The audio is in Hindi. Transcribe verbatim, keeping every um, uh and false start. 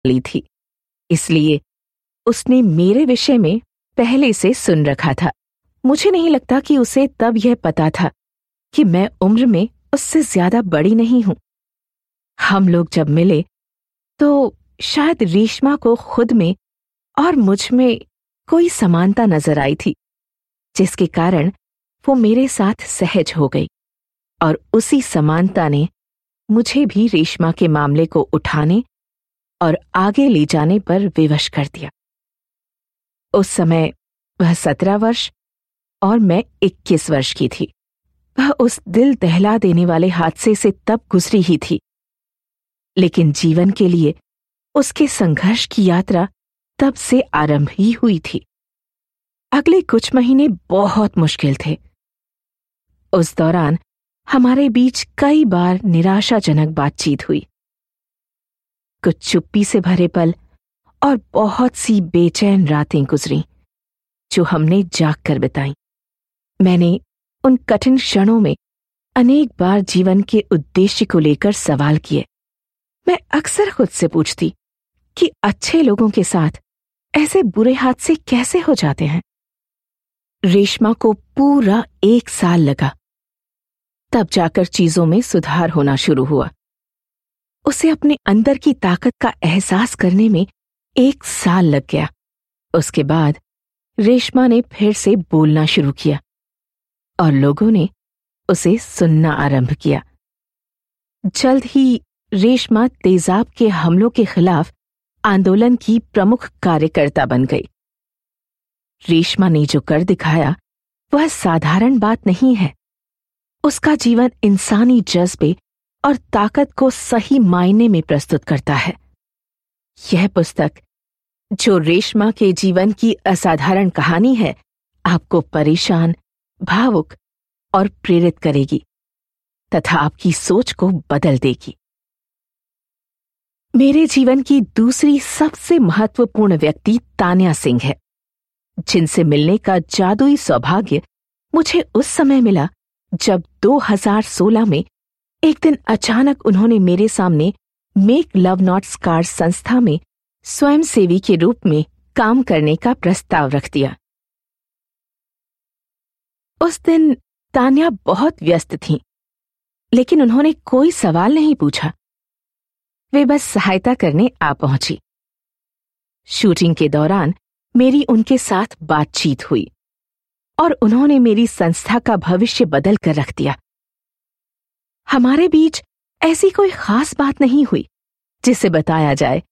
ली थी, इसलिए उसने मेरे विषय में पहले से सुन रखा था। मुझे नहीं लगता कि उसे तब यह पता था कि मैं उम्र में उससे ज्यादा बड़ी नहीं हूं। हम लोग जब मिले तो शायद रेशमा को खुद में और मुझ में कोई समानता नजर आई थी, जिसके कारण वो मेरे साथ सहज हो गई और उसी समानता ने मुझे भी रेशमा के मामले को उठाने और आगे ले जाने पर विवश कर दिया। उस समय वह सत्रह वर्ष और मैं इक्कीस वर्ष की थी। वह उस दिल दहला देने वाले हादसे से तब गुजरी ही थी, लेकिन जीवन के लिए उसके संघर्ष की यात्रा तब से आरंभ ही हुई थी। अगले कुछ महीने बहुत मुश्किल थे। उस दौरान हमारे बीच कई बार निराशाजनक बातचीत हुई, कुछ चुप्पी से भरे पल और बहुत सी बेचैन रातें गुजरी जो हमने जाग कर बिताई। मैंने उन कठिन क्षणों में अनेक बार जीवन के उद्देश्य को लेकर सवाल किए। मैं अक्सर खुद से पूछती कि अच्छे लोगों के साथ ऐसे बुरे हादसे कैसे हो जाते हैं। रेशमा को पूरा एक साल लगा, तब जाकर चीजों में सुधार होना शुरू हुआ। उसे अपने अंदर की ताकत का एहसास करने में एक साल लग गया। उसके बाद रेशमा ने फिर से बोलना शुरू किया और लोगों ने उसे सुनना आरंभ किया। जल्द ही रेशमा तेजाब के हमलों के खिलाफ आंदोलन की प्रमुख कार्यकर्ता बन गई। रेशमा ने जो कर दिखाया वह साधारण बात नहीं है। उसका जीवन इंसानी जज्बे और ताकत को सही मायने में प्रस्तुत करता है। यह पुस्तक, जो रेशमा के जीवन की असाधारण कहानी है, आपको परेशान, भावुक और प्रेरित करेगी तथा आपकी सोच को बदल देगी। मेरे जीवन की दूसरी सबसे महत्वपूर्ण व्यक्ति तान्या सिंह है, जिनसे मिलने का जादुई सौभाग्य मुझे उस समय मिला जब दो हज़ार सोलह में एक दिन अचानक उन्होंने मेरे सामने मेक लव नॉट स्कार्स संस्था में स्वयंसेवी के रूप में काम करने का प्रस्ताव रख दिया। उस दिन तान्या बहुत व्यस्त थीं, लेकिन उन्होंने कोई सवाल नहीं पूछा। वे बस सहायता करने आ पहुंची। शूटिंग के दौरान मेरी उनके साथ बातचीत हुई और उन्होंने मेरी संस्था का भविष्य बदल कर रख दिया। हमारे बीच ऐसी कोई खास बात नहीं हुई जिसे बताया जाए